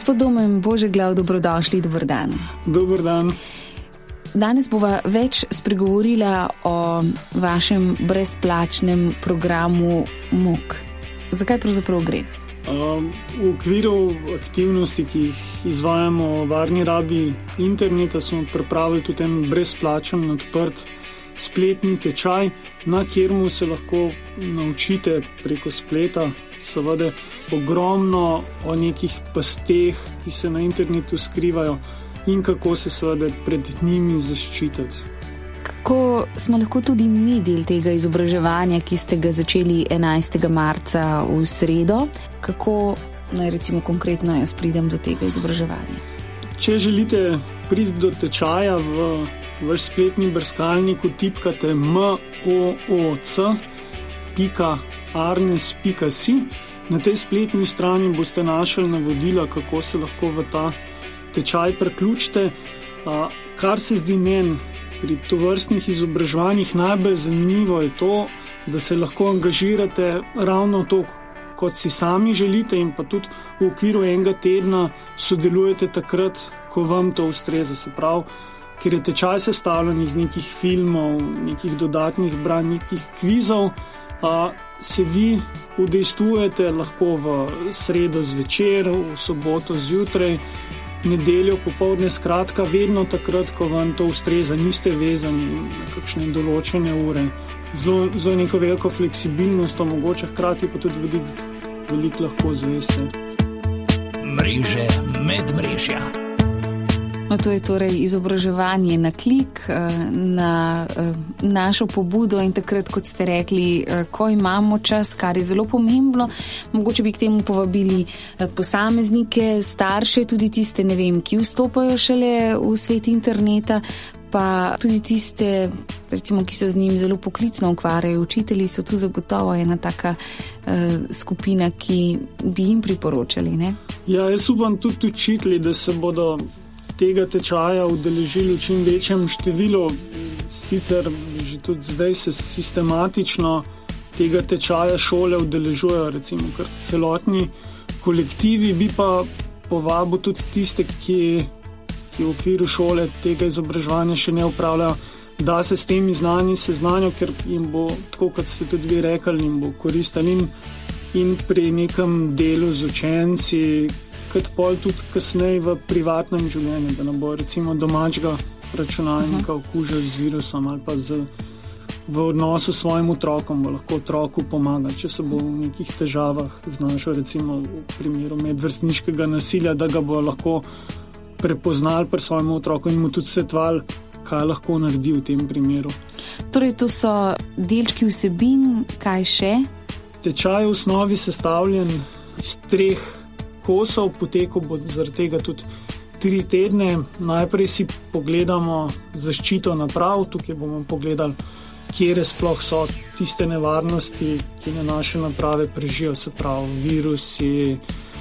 Gospod Domen Božeglav, dobrodošli, dober dan. Dober dan. Danes bova več spregovorila o vašem brezplačnem programu MOOC. Zakaj pravzaprav gre? V okviru aktivnosti, ki jih izvajamo o varni rabi interneta, smo pripravili tudi en brezplačen odprt spletni tečaj, na kjermu se lahko naučite preko spleta seveda ogromno o nekih pasteh, ki se na internetu skrivajo in kako se seveda pred njimi zaščititi. Kako smo lahko tudi mi del tega izobraževanja, ki ste ga začeli 11. marca v sredo? Kako naj recimo konkretno jaz pridem do tega izobraževanja? Če želite priti do tečaja, v vaš spletni brskalnik vtipkate mooc.arnes.si. Na tej spletni strani boste našli navodila, kako se lahko v ta tečaj priključite. Kar se zdi meni pri tovrstnih izobraževanjih najbolj zanimivo je to, da se lahko angažirate ravno to, kot si sami želite, in pa tudi v okviru enega tedna sodelujete takrat, ko vam to ustreza. Se pravi, ker je tečaj sestavljen iz nekih filmov, nekih dodatnih branj, nekih kvizov, se vi udejstvujete lahko v sredo zvečer, v soboto zjutraj, nedeljo popoldne, skratka vedno takrat, ko vam to ustreza, niste vezani na kakšne določene ure. Zelo neko veliko fleksibilnost omogoča, hkrati pa tudi veliko lahko zveste. Mreže medmrežja. No, to je torej izobraževanje na klik, na našo pobudo in takrat, kot ste rekli, ko imamo čas, kar je zelo pomembno. Mogoče bi k temu povabili posameznike, starše, tudi tiste, ne vem, ki vstopajo šele v svet interneta, pa tudi tiste, recimo, ki se z njim zelo poklicno ukvarjajo. Učitelji so tu zagotovo ena taka skupina, ki bi jim priporočali, ne? Ja, jaz upam tudi učitelji, da se bodo tega tečaja udeležili v čim večjem številu. Sicer že tudi zdaj se sistematično tega tečaja šole udeležujejo, recimo kar celotni kolektivi, bi pa povabil tudi tiste, ki v okviru šole tega izobraževanja še ne upravljajo, da se s temi znanji seznanijo, ker jim bo, tako kot ste tudi vi rekli, jim bo koristilo in pri nekem delu z učenci, kot pol tudi kasneje v privatnem življenju, da ne bo recimo domačega računalnika okužili z virusom ali pa v odnosu s svojim otrokom, bo lahko otroku pomaga, če se bo v nekih težavah znašel, recimo v primeru medvrstniškega nasilja, da ga bo lahko prepoznali pri svojem otroku in mu tudi svetovali, kaj lahko naredi v tem primeru. Torej, to so delčki vsebin, kaj še? Tečaj v osnovi sestavljen iz 3 kosov, potekal bo zaradi tega tudi 3 tedne. Najprej si pogledamo zaščito naprav, tukaj bomo pogledali, kje sploh so tiste nevarnosti, ki na naše naprave prežijo, se pravi virusi,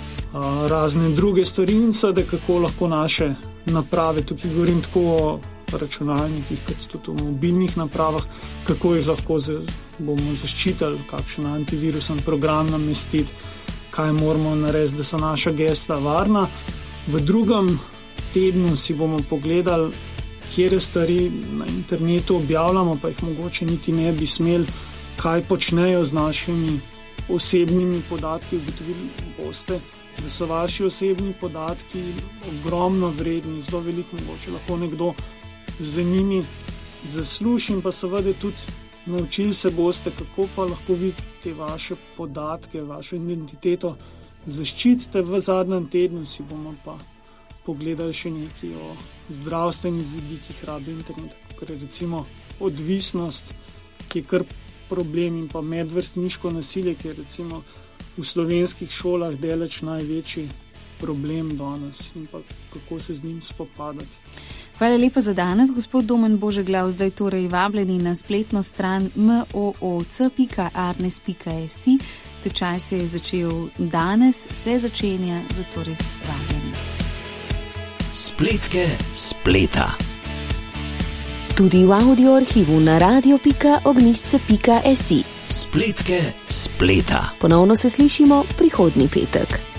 razne druge stvari in seveda kako lahko naše naprave, tukaj govorim tako o računalnikih, kot tudi o mobilnih napravah, kako jih lahko bomo zaščitili, kakšen antivirusen program namestiti, kaj moramo narediti, da so naša gesla varna. V drugem tednu si bomo pogledali, kjer stvari na internetu objavljamo, pa jih mogoče niti ne bi smeli, kaj počnejo z našimi osebnimi podatki. Ugotovili boste, da so vaši osebni podatki ogromno vredni, zelo veliko, mogoče lahko nekdo za njimi zasluži, in pa seveda tudi naučili se boste, kako pa lahko vi te vaše podatke, vašo identiteto zaščitite. V zadnjem tednu si bomo pa pogledali še nekaj o zdravstvenih vidikih rabe interneta, ker je recimo odvisnost, ki je kar problem, in pa medvrstniško nasilje, ki je recimo v slovenskih šolah daleč največji problem danes, in pa kako se z njim spopadati. Hvala lepa za danes, gospod Domen Božeglav. Zdaj torej vabljeni na spletno stran mooc.arnes.si. Tečaj se je začel danes, se začenja, zato res vabljeni. Spletke spleta. Tudi v audio arhivu na radio.ognisce.si. Spletke spleta. Ponovno se slišimo prihodnji petek.